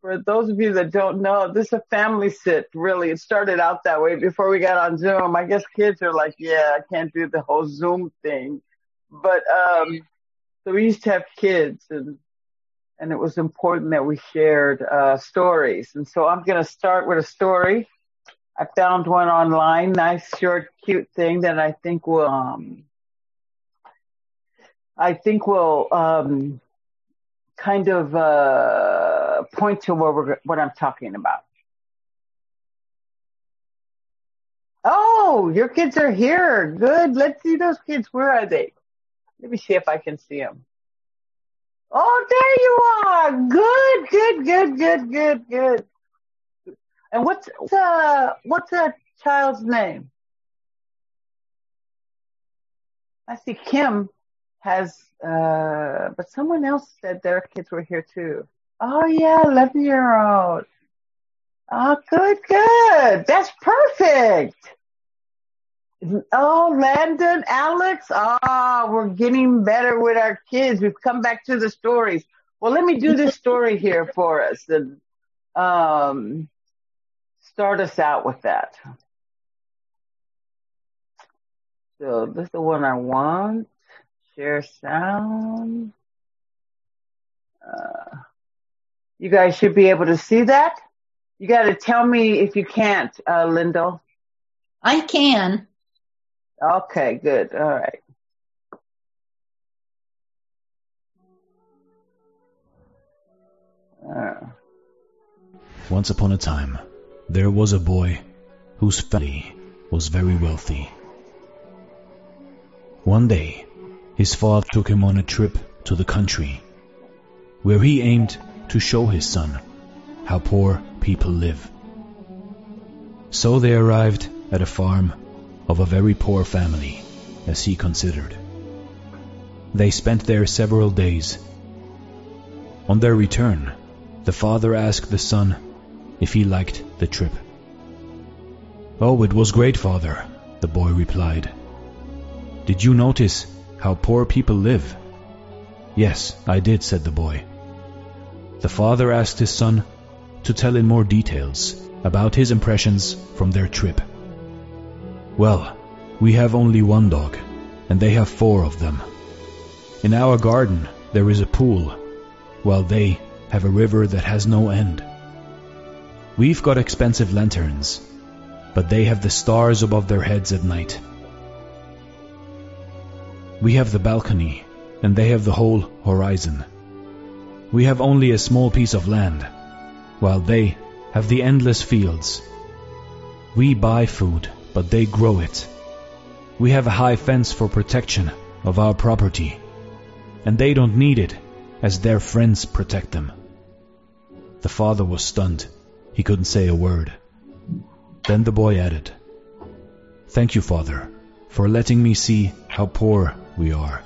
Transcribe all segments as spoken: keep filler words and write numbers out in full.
For those of you that don't know, this is a family sit, really. It started out that way before we got on Zoom. I guess kids are like, yeah, I can't do the whole Zoom thing. But, um, so we used to have kids and, and it was important that we shared, uh, stories. And so I'm going to start with a story. I found one online, nice, short, cute thing that I think will, um, I think will, um, kind of, uh, point to what we're, what I'm talking about. Oh, your kids are here. Good. Let's see those kids. Where are they? Let me see if I can see them. Oh, there you are. Good, good, good, good, good, good. And what's, uh, what's that child's name? I see Kim has, uh, but someone else said their kids were here too. Oh yeah, eleven year old. Oh, good, good. That's perfect. Oh, Landon, Alex. Ah, oh, we're getting better with our kids. We've come back to the stories. Well, let me do this story here for us and, um, start us out with that. So this is the one I want. Share sound. Uh, you guys should be able to see that. You got to tell me if you can't, uh, Lyndall. I can. Okay, good. All right. Uh. Once upon a time, there was a boy whose family was very wealthy. One day, his father took him on a trip to the country, where he aimed to show his son how poor people live. So they arrived at a farm of a very poor family, as he considered. They spent there several days. On their return, the father asked the son if he liked the trip. "Oh, it was great, father," the boy replied. "Did you notice how poor people live?" "Yes, I did," said the boy. The father asked his son to tell in more details about his impressions from their trip. "Well, we have only one dog, and they have four of them. In our garden there is a pool, while they have a river that has no end. We've got expensive lanterns, but they have the stars above their heads at night. We have the balcony, and they have the whole horizon. We have only a small piece of land, while they have the endless fields. We buy food, but they grow it. We have a high fence for protection of our property, and they don't need it, as their friends protect them." The father was stunned. He couldn't say a word. Then the boy added, "Thank you, father, for letting me see how poor we are."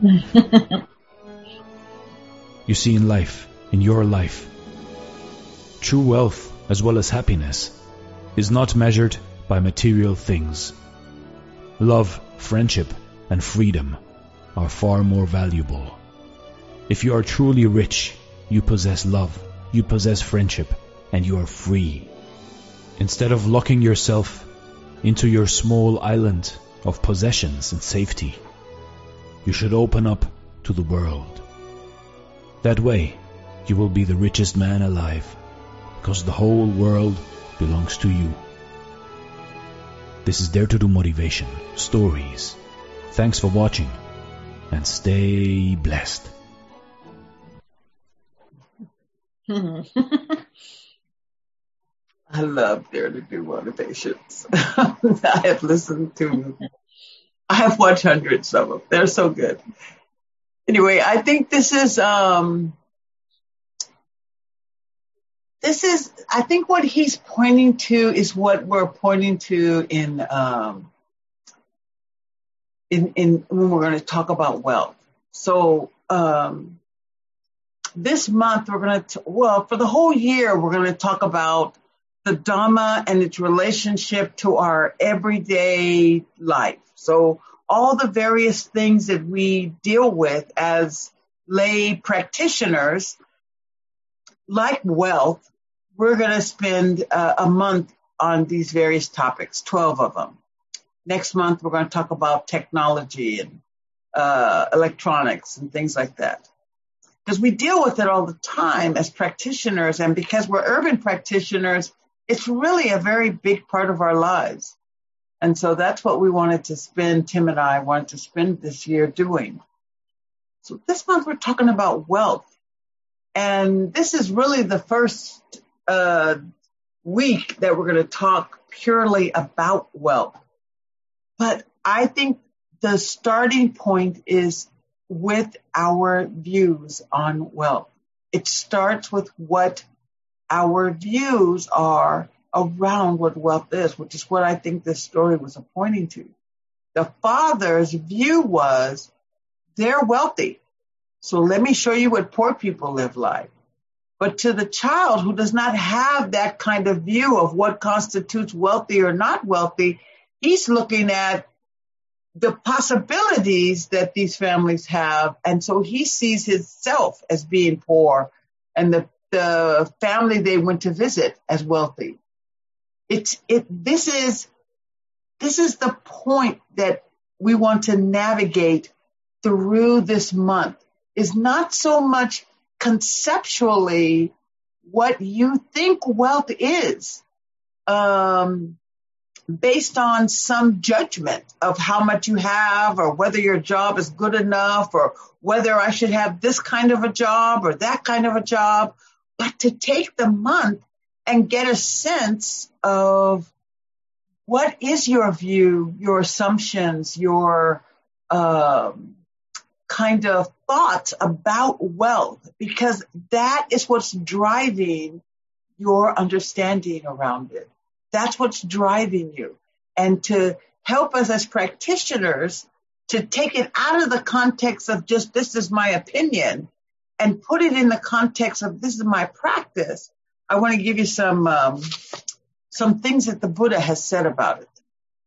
You see, in life, in your life, true wealth as well as happiness is not measured by material things. Love, friendship, and freedom are far more valuable. If you are truly rich, you possess love, you possess friendship, and you are free. Instead of locking yourself into your small island of possessions and safety, you should open up to the world. That way, you will be the richest man alive, because the whole world belongs to you. This is Dare to Do Motivation Stories. Thanks for watching, and stay blessed. I love Dare to Do Motivations. I have listened to, I have watched hundreds of them. They're so good. Anyway, I think this is, um, this is, I think what he's pointing to is what we're pointing to in, um, in, in, when we're going to talk about wealth. So, um, this month we're going to, well, for the whole year, we're going to talk about the Dhamma and its relationship to our everyday life. So all the various things that we deal with as lay practitioners like wealth, we're going to spend uh, a month on these various topics, twelve of them. Next month, we're going to talk about technology and uh, electronics and things like that. Because we deal with it all the time as practitioners, and because we're urban practitioners, it's really a very big part of our lives. And so that's what we wanted to spend, Tim and I wanted to spend this year doing. So this month we're talking about wealth. And this is really the first uh, week that we're going to talk purely about wealth. But I think the starting point is with our views on wealth. It starts with what our views are around what wealth is, which is what I think this story was pointing to. The father's view was, they're wealthy, so let me show you what poor people live like. But to the child who does not have that kind of view of what constitutes wealthy or not wealthy, he's looking at the possibilities that these families have, and so he sees himself as being poor and the, the family they went to visit as wealthy. It's it. This is this is the point that we want to navigate through this month. Is not so much conceptually what you think wealth is, um, based on some judgment of how much you have, or whether your job is good enough, or whether I should have this kind of a job or that kind of a job, but to take the month and get a sense of what is your view, your assumptions, your um, kind of thoughts about wealth, because that is what's driving your understanding around it. That's what's driving you. And to help us as practitioners to take it out of the context of just this is my opinion and put it in the context of this is my practice, I want to give you some um, some things that the Buddha has said about it.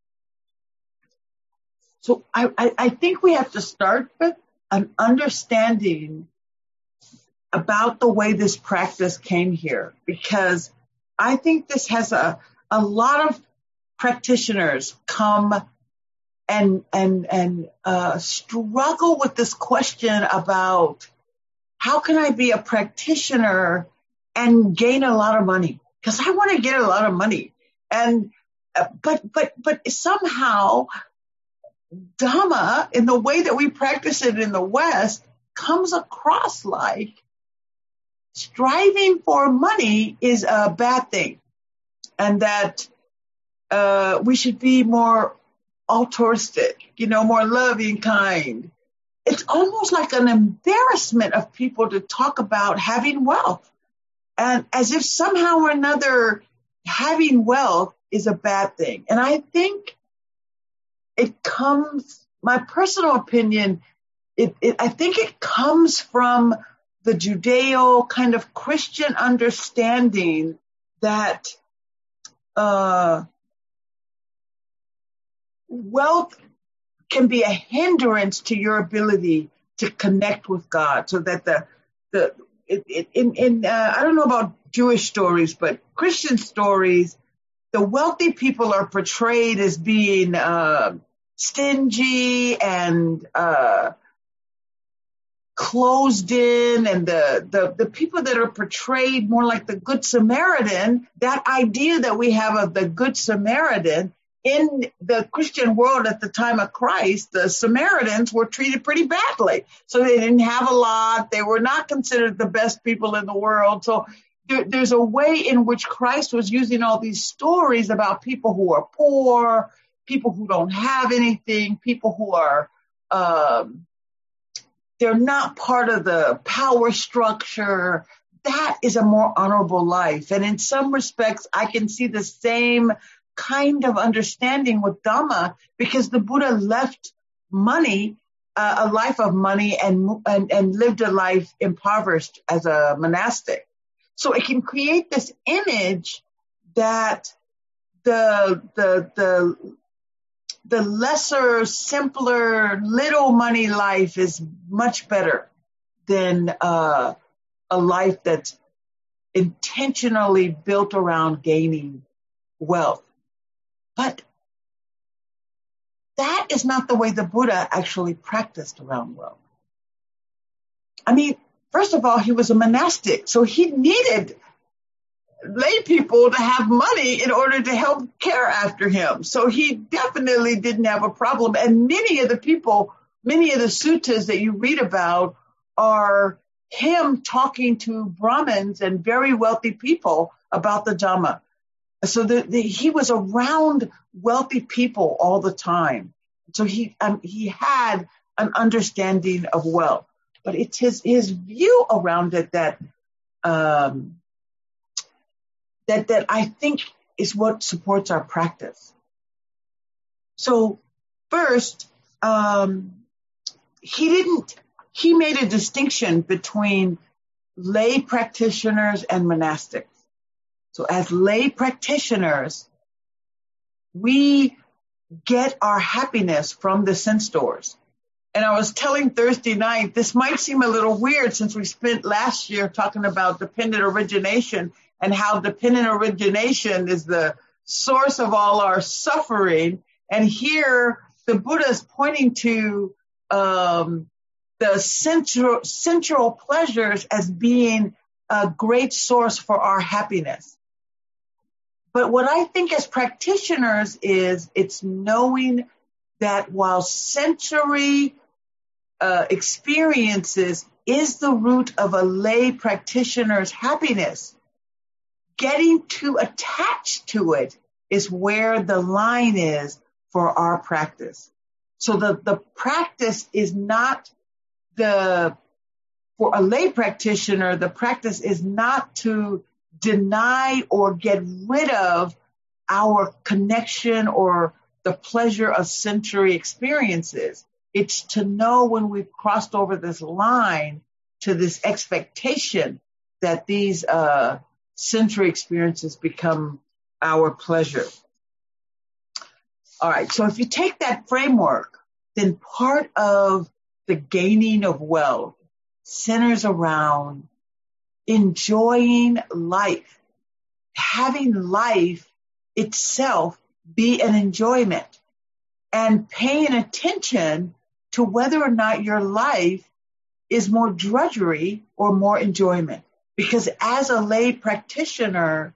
So I, I, I think we have to start with an understanding about the way this practice came here, because I think this has a, a lot of practitioners come and and and uh, struggle with this question about how can I be a practitioner and gain a lot of money? Because I want to get a lot of money, and uh, but but but somehow Dhamma, in the way that we practice it in the West, comes across like striving for money is a bad thing, and that uh, we should be more altruistic, you know, more loving, kind. It's almost like an embarrassment of people to talk about having wealth, and as if somehow or another having wealth is a bad thing. And I think it comes, my personal opinion, it, it, I think it comes from the Judeo kind of Christian understanding that uh, wealth can be a hindrance to your ability to connect with God. So that the the it, it, in in uh, I don't know about Jewish stories, but Christian stories, the wealthy people are portrayed as being uh, stingy and uh, closed in, and the, the the people that are portrayed more like the Good Samaritan, that idea that we have of the Good Samaritan in the Christian world at the time of Christ, the Samaritans were treated pretty badly. So they didn't have a lot. They were not considered the best people in the world. So there, there's a way in which Christ was using all these stories about people who are poor, people who don't have anything, people who are, um, they're not part of the power structure. That is a more honorable life. And in some respects, I can see the same kind of understanding with Dhamma, because the Buddha left money, uh, a life of money, and, and and lived a life impoverished as a monastic. So it can create this image that the the the the lesser, simpler, little money life is much better than uh, a life that's intentionally built around gaining wealth. But that is not the way the Buddha actually practiced around wealth. I mean, first of all, he was a monastic, so he needed lay people to have money in order to help care after him. So he definitely didn't have a problem. And many of the people, many of the suttas that you read about are him talking to Brahmins and very wealthy people about the Dhamma. So the, the, he was around wealthy people all the time. So he um, he had an understanding of wealth. But it's his, his view around it that um, that that I think is what supports our practice. So first, um, he didn't, he made a distinction between lay practitioners and monastics. So as lay practitioners, we get our happiness from the sense doors. And I was telling Thursday night, this might seem a little weird since we spent last year talking about dependent origination and how dependent origination is the source of all our suffering. And here the Buddha is pointing to um, the central, central pleasures as being a great source for our happiness. But what I think as practitioners is it's knowing that while sensory uh, experiences is the root of a lay practitioner's happiness, getting too attached to it is where the line is for our practice. So the, the practice is not the, for a lay practitioner, the practice is not to deny or get rid of our connection or the pleasure of sensory experiences. It's to know when we've crossed over this line to this expectation that these uh, sensory experiences become our pleasure. All right, so if you take that framework, then part of the gaining of wealth centers around enjoying life, having life itself be an enjoyment, and paying attention to whether or not your life is more drudgery or more enjoyment. Because as a lay practitioner,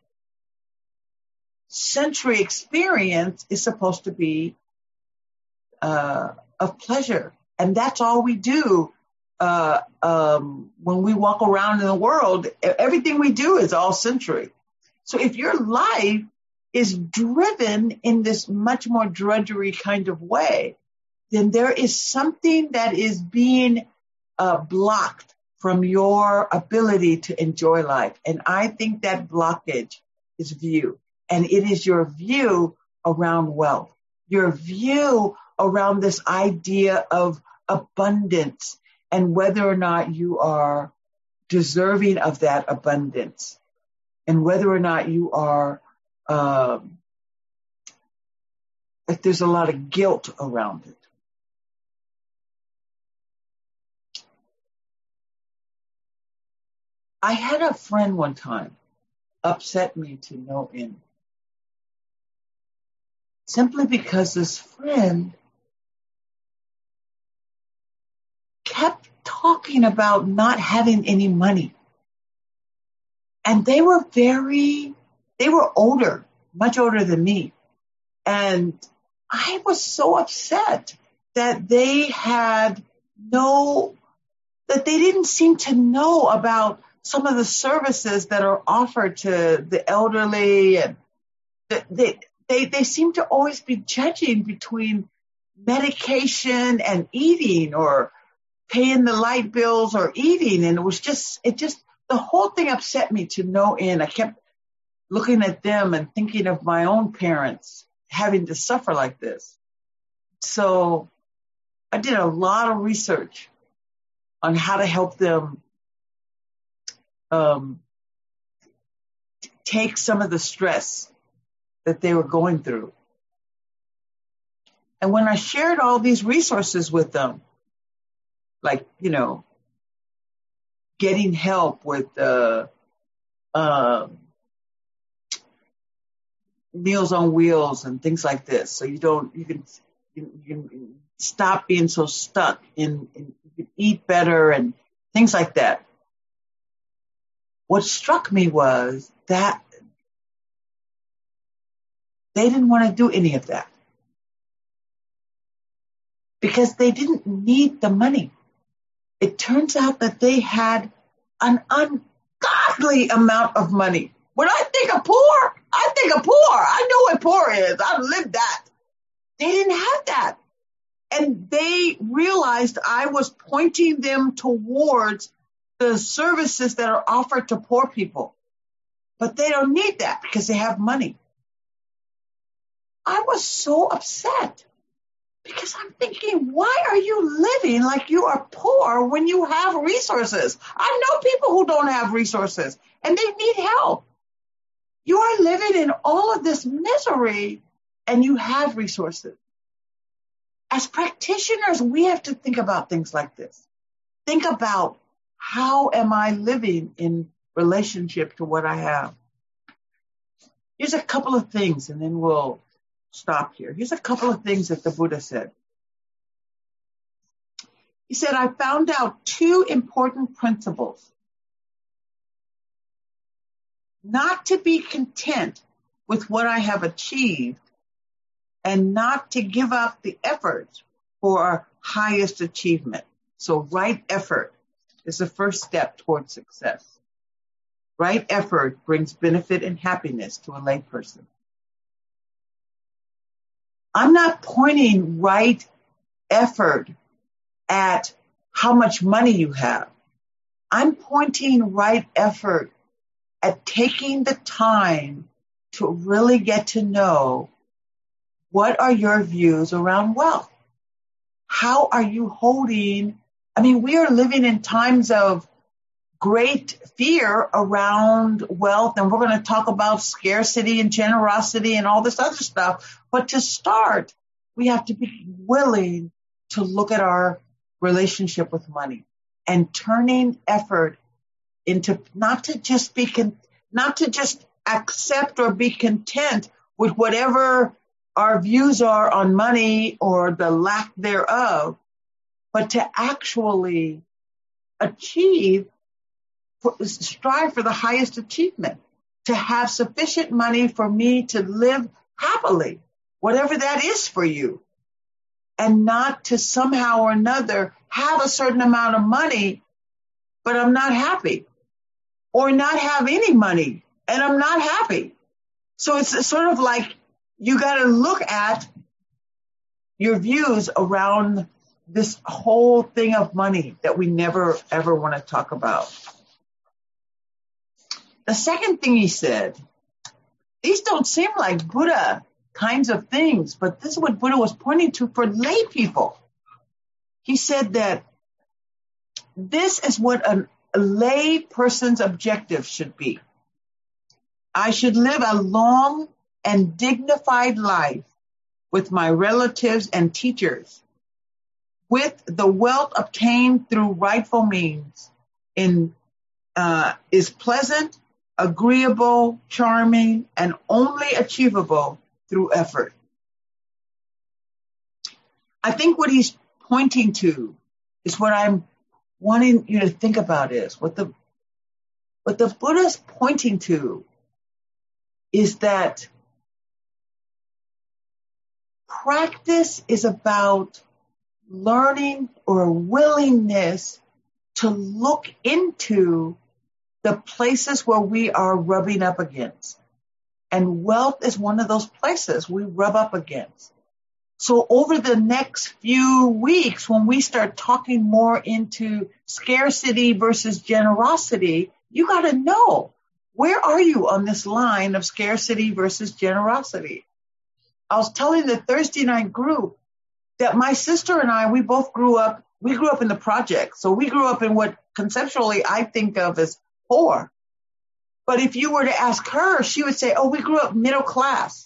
sensory experience is supposed to be uh, of pleasure. And that's all we do uh, um, when we walk around in the world. Everything we do is all sensory. So if your life is driven in this much more drudgery kind of way, then there is something that is being uh, blocked from your ability to enjoy life. And I think that blockage is view. And it is your view around wealth, your view around this idea of abundance and whether or not you are deserving of that abundance and whether or not you are, um, like there's a lot of guilt around it. I had a friend one time upset me to no end. Simply because this friend kept talking about not having any money. And they were very, they were older, much older than me. And I was so upset that they had no, that they didn't seem to know about some of the services that are offered to the elderly, and they, they, they seem to always be judging between medication and eating, or paying the light bills or eating. And it was just, it just, the whole thing upset me to no end. I kept looking at them and thinking of my own parents having to suffer like this. So I did a lot of research on how to help them Um, take some of the stress that they were going through. And when I shared all these resources with them, like, you know, getting help with uh, uh, Meals on Wheels and things like this. So you don't, you can, you can stop being so stuck in, in you can eat better and things like that. What struck me was that they didn't want to do any of that because they didn't need the money. It turns out that they had an ungodly amount of money. When I think of poor, I think of poor. I know what poor is. I've lived that. They didn't have that. And they realized I was pointing them towards the services that are offered to poor people. But they don't need that because they have money. I was so upset because I'm thinking, why are you living like you are poor when you have resources? I know people who don't have resources and they need help. You are living in all of this misery and you have resources. As practitioners, we have to think about things like this. Think about, how am I living in relationship to what I have? Here's a couple of things and then we'll stop here. Here's a couple of things that the Buddha said. He said, I found out two important principles. Not to be content with what I have achieved and not to give up the effort for highest achievement. So right effort is the first step towards success. Right effort brings benefit and happiness to a layperson. I'm not pointing right effort at how much money you have. I'm pointing right effort at taking the time to really get to know what are your views around wealth. How are you holding? I mean, we are living in times of great fear around wealth, and we're going to talk about scarcity and generosity and all this other stuff. But to start, we have to be willing to look at our relationship with money and turning effort into not to just be con- not to just accept or be content with whatever our views are on money or the lack thereof, but to actually achieve, strive for the highest achievement, to have sufficient money for me to live happily, whatever that is for you, and not to somehow or another have a certain amount of money, but I'm not happy, or not have any money and I'm not happy. So it's sort of like you got to look at your views around this whole thing of money that we never, ever want to talk about. The second thing he said, these don't seem like Buddha kinds of things, but this is what Buddha was pointing to for lay people. He said that this is what a, a lay person's objective should be. I should live a long and dignified life with my relatives and teachers, with the wealth obtained through rightful means, in uh, is pleasant, agreeable, charming, and only achievable through effort. I think what he's pointing to is what I'm wanting you to think about is what the what the Buddha's pointing to is that practice is about learning or willingness to look into the places where we are rubbing up against. And wealth is one of those places we rub up against. So over the next few weeks, when we start talking more into scarcity versus generosity, you got to know, where are you on this line of scarcity versus generosity? I was telling the Thursday night group that my sister and I, we both grew up, we grew up in the project. So we grew up in what conceptually I think of as poor. But if you were to ask her, she would say, oh, we grew up middle class.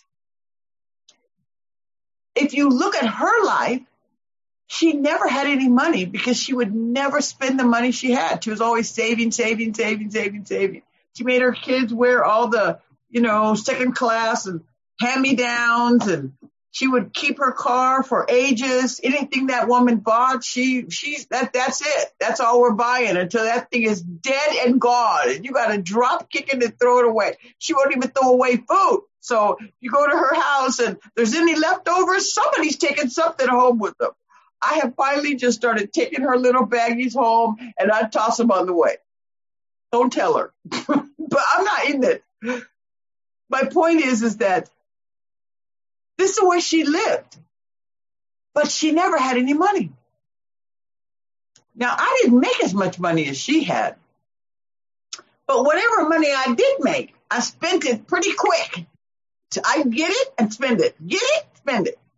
If you look at her life, she never had any money because she would never spend the money she had. She was always saving, saving, saving, saving, saving. She made her kids wear all the, you know, second class and hand-me-downs, and she would keep her car for ages. Anything that woman bought, she, she's, that, that's it. That's all we're buying until that thing is dead and gone. And you got to drop kick it and throw it away. She won't even throw away food. So you go to her house and there's any leftovers, somebody's taking something home with them. I have finally just started taking her little baggies home, and I toss them on the way. Don't tell her. But I'm not in it. My point is, is that this is the way she lived. But she never had any money. Now, I didn't make as much money as she had. But whatever money I did make, I spent it pretty quick. So I get it and spend it. Get it, spend it.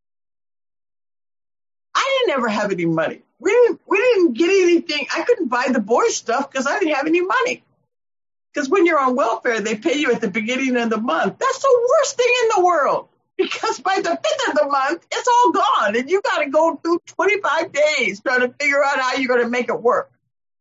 I didn't ever have any money. We didn't, we didn't get anything. I couldn't buy the boys' stuff because I didn't have any money. Because when you're on welfare, they pay you at the beginning of the month. That's the worst thing in the world. Because by the fifth of the month, it's all gone. And you got to go through twenty-five days trying to figure out how you're going to make it work.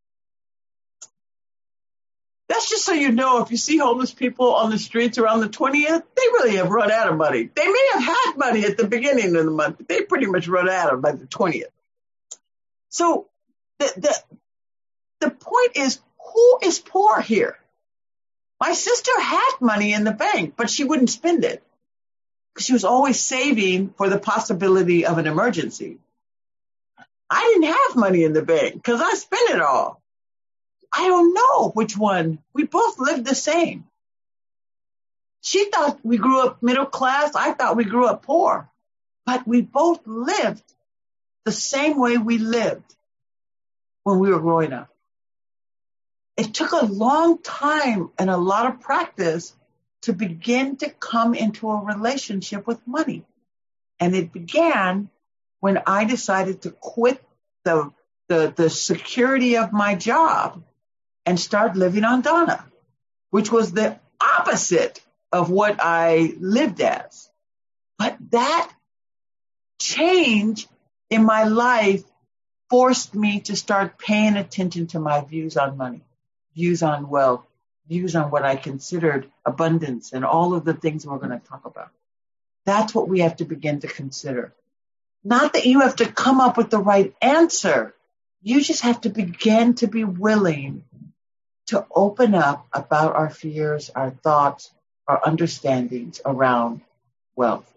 That's just so you know, if you see homeless people on the streets around the twentieth, they really have run out of money. They may have had money at the beginning of the month, but they pretty much run out of by the twentieth. So the, the, the point is, who is poor here? My sister had money in the bank, but she wouldn't spend it. She was always saving for the possibility of an emergency. I didn't have money in the bank because I spent it all. I don't know which one. We both lived the same. She thought we grew up middle class. I thought we grew up poor. But we both lived the same way we lived when we were growing up. It took a long time and a lot of practice to begin to come into a relationship with money. And it began when I decided to quit the, the, the security of my job and start living on Donna, which was the opposite of what I lived as. But that change in my life forced me to start paying attention to my views on money, views on wealth, views on what I considered abundance and all of the things we're going to talk about. That's what we have to begin to consider. Not that you have to come up with the right answer. You just have to begin to be willing to open up about our fears, our thoughts, our understandings around wealth.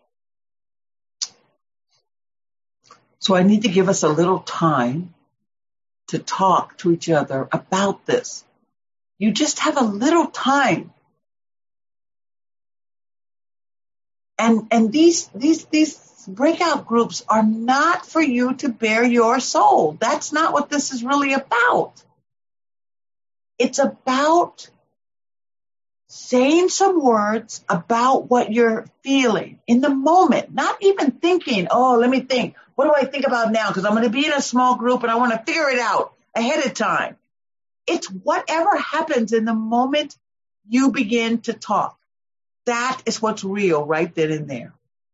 So I need to give us a little time to talk to each other about this. You just have a little time. And and these these these breakout groups are not for you to bare your soul. That's not what this is really about. It's about saying some words about what you're feeling in the moment, not even thinking, oh, let me think. What do I think about now? Because I'm going to be in a small group and I want to figure it out ahead of time. It's whatever happens in the moment you begin to talk. That is what's real right then and there.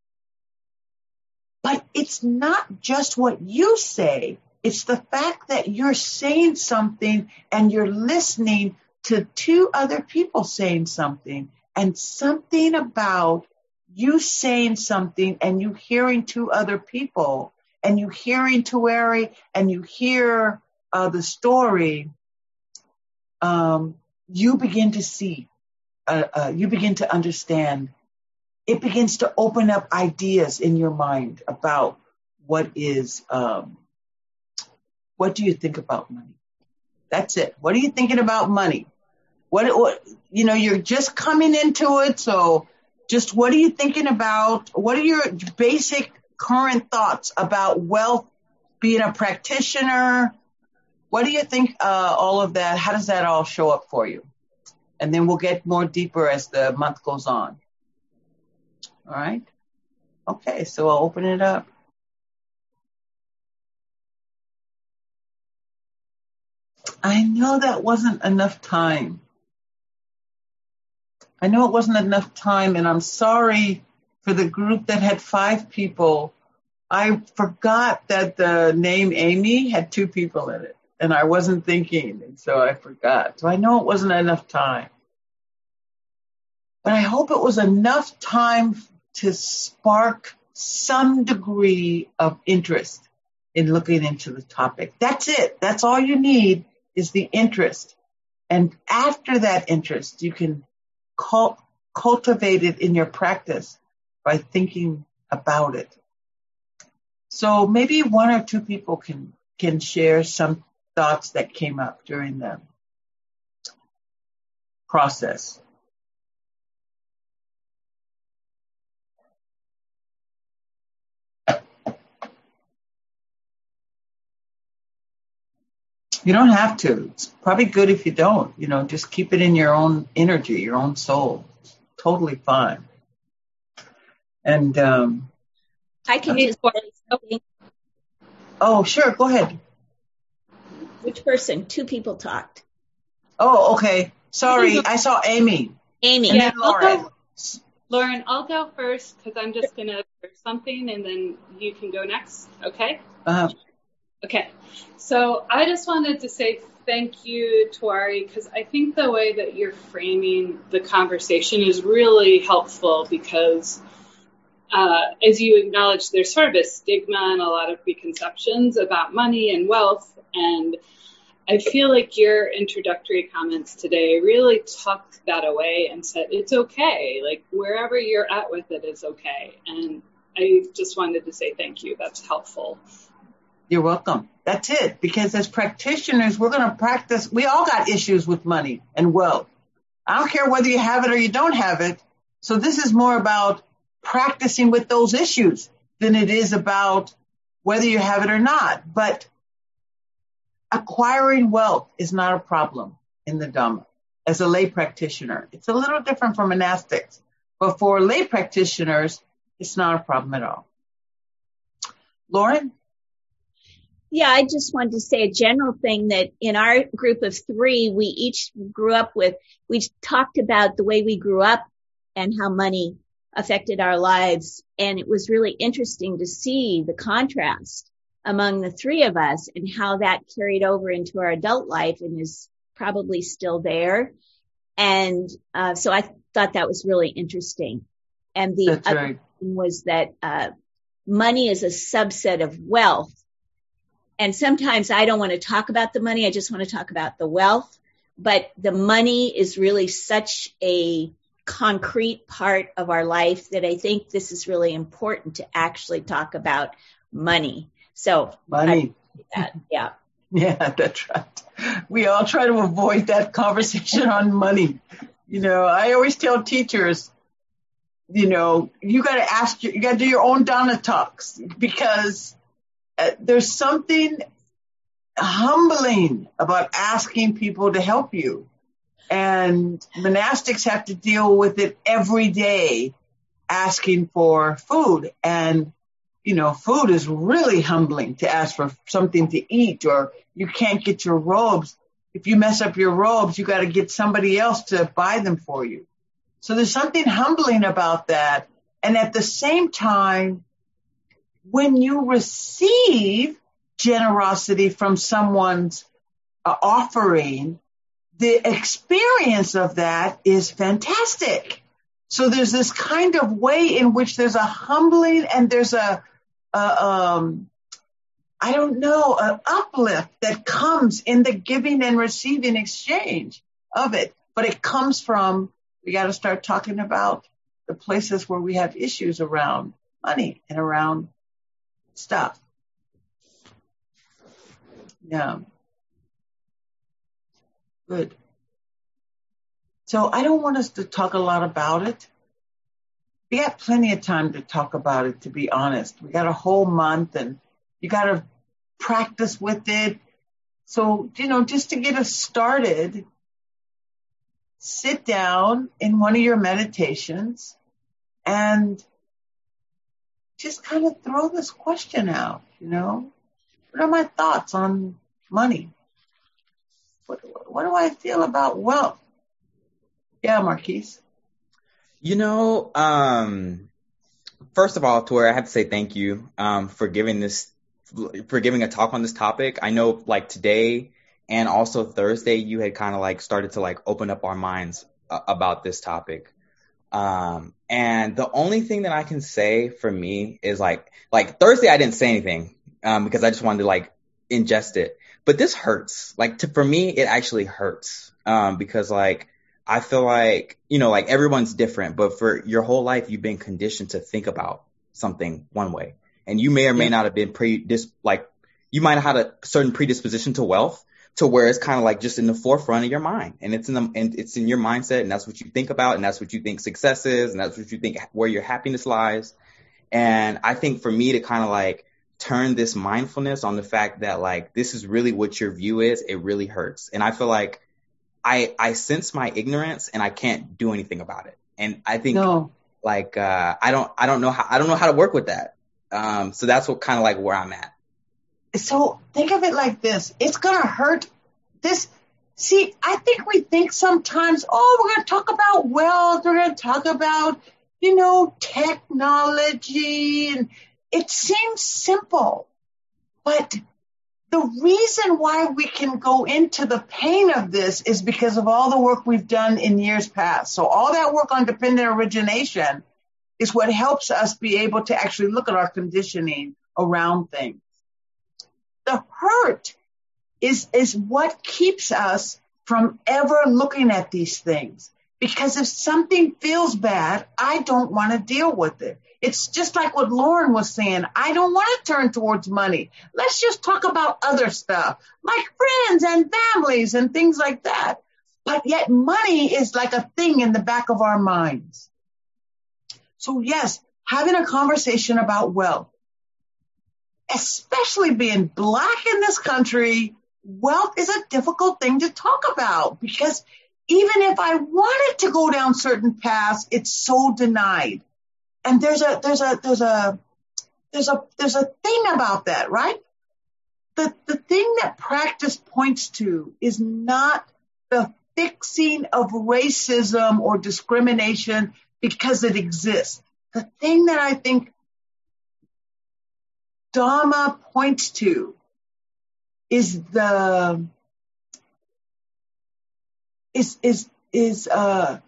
But it's not just what you say. It's the fact that you're saying something and you're listening to two other people saying something, and something about you saying something and you hearing two other people and you hearing Tuere and you hear uh, the story, um, you begin to see, uh, uh, you begin to understand. It begins to open up ideas in your mind about what is, um, what do you think about money? That's it. What are you thinking about money? What, what, you know, you're just coming into it. So just what are you thinking about? What are your basic current thoughts about wealth, being a practitioner? What do you think, uh, all of that? How does that all show up for you? And then we'll get more deeper as the month goes on. All right. Okay. So I'll open it up. I know that wasn't enough time. I know it wasn't enough time, and I'm sorry for the group that had five people. I forgot that the name Amy had two people in it, and I wasn't thinking, and so I forgot. So I know it wasn't enough time. but I hope it was enough time to spark some degree of interest in looking into the topic. That's it. That's all you need is the interest. And after that interest, you can cult- cultivate it in your practice by thinking about it. So maybe one or two people can, can share some thoughts that came up during the process. You don't have to. It's probably good if you don't. You know, just keep it in your own energy, your own soul. It's totally fine. And um, I can just say, oh, sure, go ahead. Which person? Two people talked. Oh, okay. Sorry, I saw Amy. Amy. And Yeah, then Lauren. I'll go, Lauren, I'll go first because I'm just going to share something and then you can go next. Okay? Uh-huh. Okay. So I just wanted to say thank you, Tawari, because I think the way that you're framing the conversation is really helpful because uh, as you acknowledge, there's sort of a stigma and a lot of preconceptions about money and wealth. And I feel like your introductory comments today really tucked that away and said, it's okay. Like wherever you're at with it is okay. And I just wanted to say thank you. That's helpful. You're welcome. That's it. Because as practitioners, we're going to practice. We all got issues with money and wealth. I don't care whether you have it or you don't have it. So this is more about practicing with those issues than it is about whether you have it or not. But acquiring wealth is not a problem in the Dhamma as a lay practitioner. It's a little different from monastics. But for lay practitioners, it's not a problem at all. Lauren? Yeah, I just wanted to say a general thing that in our group of three, we each grew up with, we talked about the way we grew up and how money affected our lives. And it was really interesting to see the contrast among the three of us and how that carried over into our adult life and is probably still there. And uh, so I thought that was really interesting. And the That's other right. thing was that uh, money is a subset of wealth. And sometimes I don't want to talk about the money. I just want to talk about the wealth. But the money is really such a concrete part of our life that I think this is really important to actually talk about money. So Money. I, that, yeah. Yeah, that's right. We all try to avoid that conversation on money. You know, I always tell teachers, you know, you got to ask, you got to do your own Dana talks because uh, there's something humbling about asking people to help you. And monastics have to deal with it every day, asking for food. And, you know, food is really humbling to ask for something to eat, or you can't get your robes. If you mess up your robes, you got to get somebody else to buy them for you. So there's something humbling about that. And at the same time, when you receive generosity from someone's uh, offering, the experience of that is fantastic. So there's this kind of way in which there's a humbling and there's a, a um, I don't know, an uplift that comes in the giving and receiving exchange of it. But it comes from, we got to start talking about the places where we have issues around money and around stuff. Yeah. Good. So I don't want us to talk a lot about it. We got plenty of time to talk about it, to be honest. We got a whole month and you got to practice with it. So, you know, just to get us started, sit down in one of your meditations and just kind of throw this question out, you know, what are my thoughts on money? What, what do I feel about wealth? Yeah, Marquise. You know, um, first of all, Tori, I have to say thank you um, for giving this, for giving a talk on this topic. I know, like today and also Thursday, you had kind of like started to like open up our minds uh, about this topic. Um, and the only thing that I can say for me is like, like Thursday, I didn't say anything, um, because I just wanted to like ingest it. But this hurts. Like to, for me, it actually hurts. Um, because like, I feel like, you know, like everyone's different, but for your whole life, you've been conditioned to think about something one way. And you may or may Yeah. not have been pre, dis, like, you might have had a certain predisposition to wealth to where it's kind of like just in the forefront of your mind, and it's in the, and it's in your mindset, and that's what you think about, and that's what you think success is, and that's what you think where your happiness lies. And I think for me to kind of like turn this mindfulness on the fact that like, this is really what your view is, it really hurts. And I feel like I, I sense my ignorance and I can't do anything about it. And I think No. like, uh, I don't, I don't know how, I don't know how to work with that. Um, so that's what kind of like where I'm at. So think of it like this. It's going to hurt this. See, I think we think sometimes, oh, we're going to talk about wealth. We're going to talk about, you know, technology. And it seems simple. But the reason why we can go into the pain of this is because of all the work we've done in years past. So all that work on dependent origination is what helps us be able to actually look at our conditioning around things. The hurt is, is what keeps us from ever looking at these things. Because if something feels bad, I don't want to deal with it. It's just like what Lauren was saying. I don't want to turn towards money. Let's just talk about other stuff, like friends and families and things like that. But yet money is like a thing in the back of our minds. So yes, having a conversation about wealth, especially being Black in this country, wealth is a difficult thing to talk about because even if I wanted to go down certain paths, it's so denied. And there's a, there's a, there's a, there's a, there's a thing about that, right? The, the thing that practice points to is not the fixing of racism or discrimination because it exists. The thing that I think Dharma points to is the is is is uh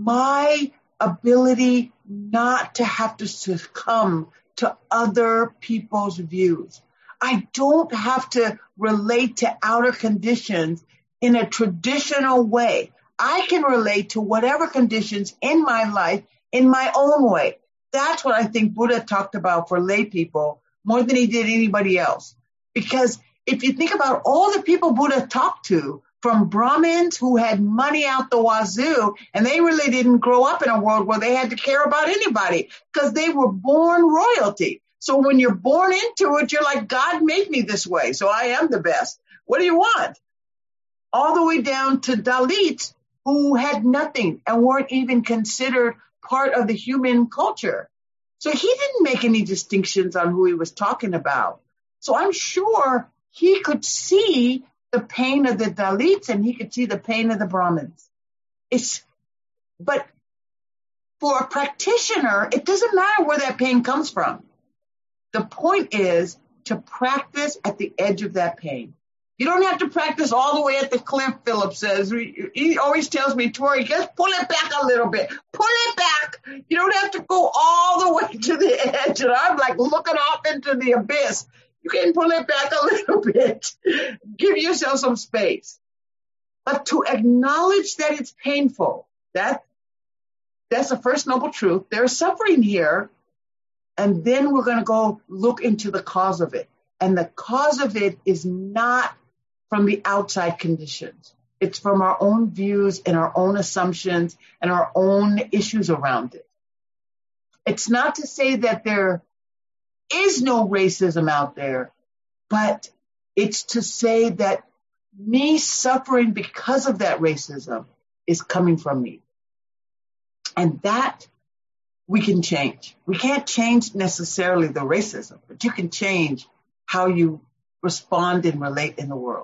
my ability not to have to succumb to other people's views. I don't have to relate to outer conditions in a traditional way. I can relate to whatever conditions in my life in my own way. That's what I think Buddha talked about for lay people more than he did anybody else. Because if you think about all the people Buddha talked to, from Brahmins who had money out the wazoo, and they really didn't grow up in a world where they had to care about anybody because they were born royalty. So when you're born into it, you're like, God made me this way, so I am the best. What do you want? All the way down to Dalits who had nothing and weren't even considered part of the human culture. So he didn't make any distinctions on who he was talking about. So I'm sure he could see the pain of the Dalits and he could see the pain of the Brahmins. It's, but for a practitioner, it doesn't matter where that pain comes from. The point is to practice at the edge of that pain. You don't have to practice all the way at the cliff, Philip says. He always tells me, Tori, just pull it back a little bit. Pull it back. You don't have to go all the way to the edge. And I'm like looking off into the abyss. You can pull it back a little bit. Give yourself some space. But to acknowledge that it's painful, that, that's the first noble truth. There's suffering here. And then we're going to go look into the cause of it. And the cause of it is not from the outside conditions. It's from our own views and our own assumptions and our own issues around it. It's not to say that there is no racism out there, but it's to say that me suffering because of that racism is coming from me. And that we can change. We can't change necessarily the racism, but you can change how you respond and relate in the world.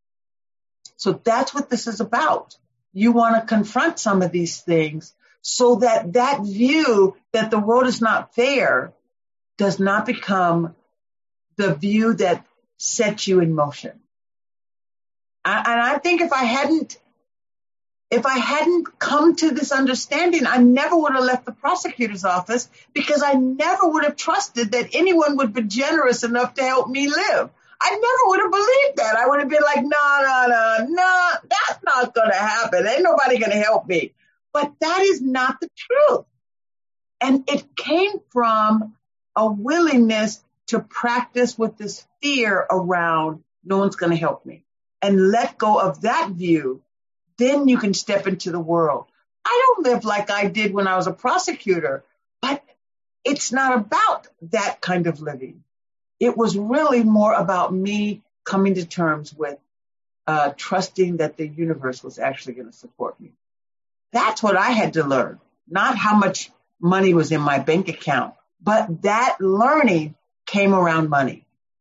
So that's what this is about. You want to confront some of these things so that that view that the world is not fair does not become the view that sets you in motion. I, and I think if I hadn't if I hadn't come to this understanding, I never would have left the prosecutor's office because I never would have trusted that anyone would be generous enough to help me live. I never would have believed that. I would have been like, no, no, no, no, that's not going to happen. Ain't nobody going to help me. But that is not the truth. And it came from a willingness to practice with this fear around no one's going to help me and let go of that view. Then you can step into the world. I don't live like I did when I was a prosecutor, but it's not about that kind of living. It was really more about me coming to terms with uh, trusting that the universe was actually going to support me. That's what I had to learn, not how much money was in my bank account, but that learning came around money.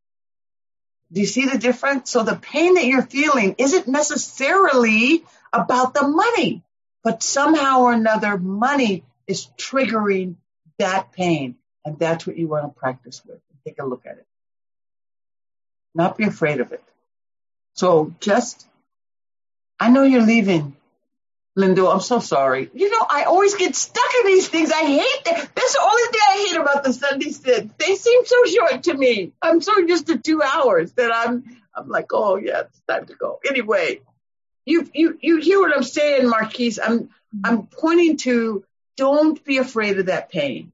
Do you see the difference? So the pain that you're feeling isn't necessarily about the money, but somehow or another, money is triggering that pain. And that's what you want to practice with. Take a look at it. Not be afraid of it. So just, I know you're leaving, Lindo. I'm so sorry. You know, I always get stuck in these things. I hate that. That's the only thing I hate about the Sunday sits. They seem so short to me. I'm so used to two hours that I'm, I'm like, oh yeah, it's time to go. Anyway, you, you, you hear what I'm saying, Marquise. I'm, I'm pointing to, don't be afraid of that pain.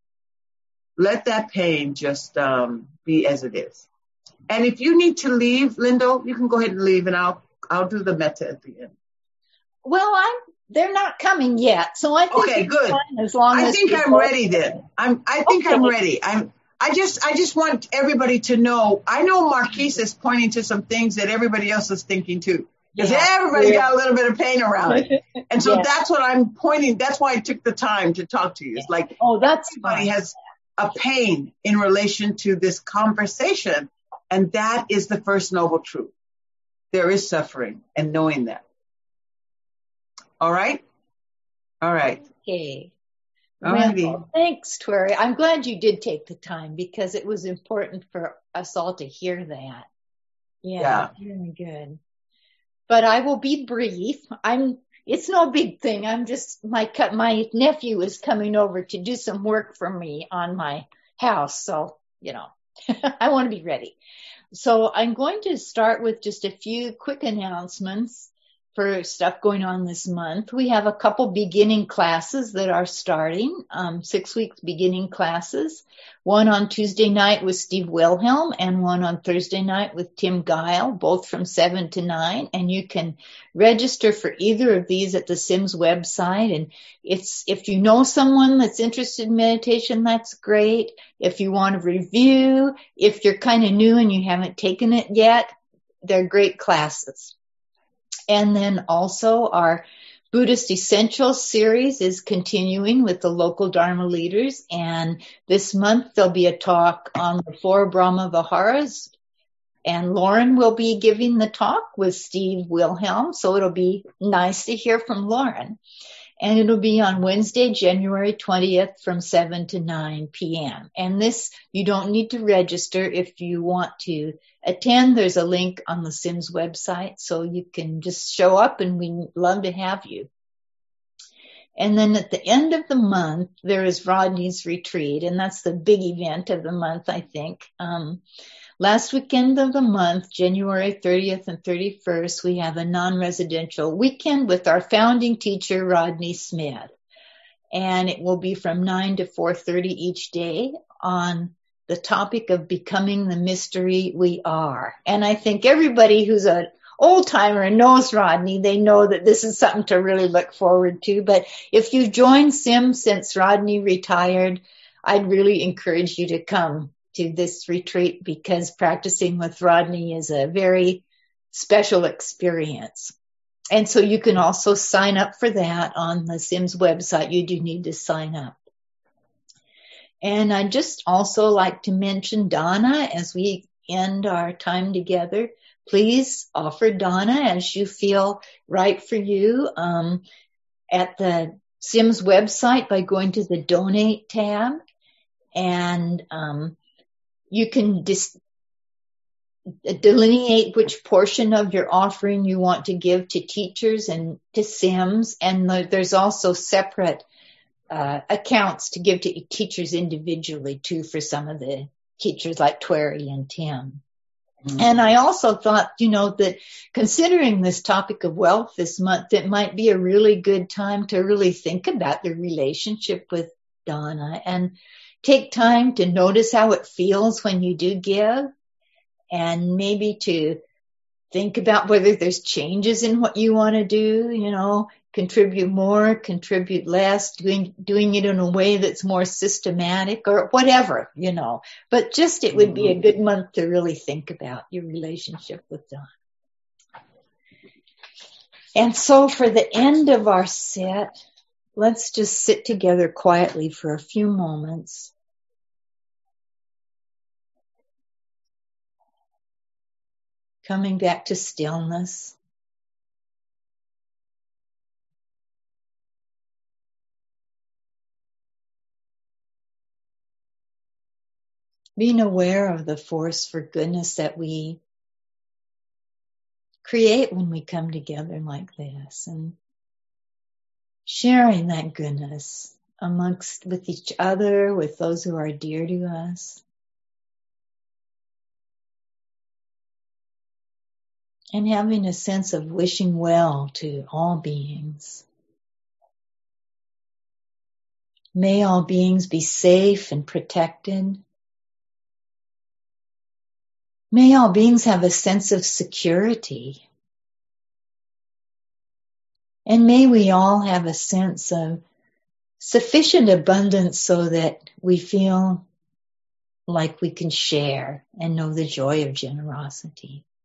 Let that pain just, um, be as it is. And if you need to leave, Lindo, you can go ahead and leave and I'll, I'll do the metta at the end. Well, I'm, they're not coming yet. So I think okay, good. As long I as think I'm ready then. I'm, I think okay. I'm ready. I'm, I just, I just want everybody to know, I know Marquise is pointing to some things that everybody else is thinking too. Because yeah. everybody's yeah. got a little bit of pain around it. And so yeah. that's what I'm pointing. That's why I took the time to talk to you. It's like, oh, that's everybody fine. has a pain in relation to this conversation. And that is the first noble truth. There is suffering and knowing that. All right? All right. Okay. Well, thanks, Tweri. I'm glad you did take the time because it was important for us all to hear that. Yeah, yeah. Very good. But I will be brief. I'm, it's no big thing. I'm just, my, my nephew is coming over to do some work for me on my house. So, you know, I want to be ready. So I'm going to start with just a few quick announcements for stuff going on this month. We have a couple beginning classes that are starting, um, six weeks beginning classes. One on Tuesday night with Steve Wilhelm and one on Thursday night with Tim Guile, both from seven to nine. And you can register for either of these at the Sims website. And it's, if you know someone that's interested in meditation, that's great. If you want to review, if you're kind of new and you haven't taken it yet, they're great classes. And then also our Buddhist Essentials series is continuing with the local Dharma leaders. And this month there'll be a talk on the four Brahma Viharas. And Lauren will be giving the talk with Steve Wilhelm. So it'll be nice to hear from Lauren. And it'll be on Wednesday, January twentieth from seven to nine p.m. And this, you don't need to register if you want to attend. There's a link on the Sims website, so you can just show up and we'd love to have you. And then at the end of the month, there is Rodney's retreat, and that's the big event of the month, I think. Um, Last weekend of the month, January thirtieth and thirty-first, we have a non-residential weekend with our founding teacher, Rodney Smith. And it will be from nine to four thirty each day on the topic of becoming the mystery we are. And I think everybody who's an old timer and knows Rodney, they know that this is something to really look forward to. But if you've joined Sim since Rodney retired, I'd really encourage you to come to this retreat because practicing with Rodney is a very special experience. And so you can also sign up for that on the Sims website. You do need to sign up. And I'd just also like to mention Donna as we end our time together. Please offer Donna as you feel right for you um, at the Sims website by going to the Donate tab. And um, you can dis- delineate which portion of your offering you want to give to teachers and to Sims. And there's also separate uh, accounts to give to teachers individually too for some of the teachers like Twary and Tim. Mm-hmm. And I also thought, you know, that considering this topic of wealth this month, it might be a really good time to really think about the relationship with Donna and take time to notice how it feels when you do give, and maybe to think about whether there's changes in what you want to do, you know, contribute more, contribute less, doing, doing it in a way that's more systematic or whatever, you know. But just it would be a good month to really think about your relationship with Don. And so for the end of our set, let's just sit together quietly for a few moments. Coming back to stillness. Being aware of the force for goodness that we create when we come together like this, and sharing that goodness amongst, with each other, with those who are dear to us. And having a sense of wishing well to all beings. May all beings be safe and protected. May all beings have a sense of security. And may we all have a sense of sufficient abundance so that we feel like we can share and know the joy of generosity.